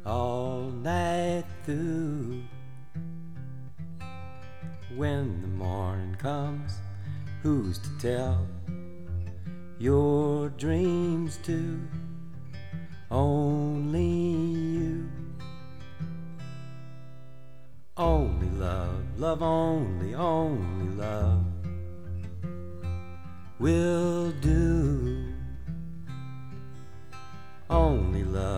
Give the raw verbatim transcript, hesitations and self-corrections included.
all night through. When the morning comes, who's to tell your dreams to only you? Only love, love only, only love will do. Only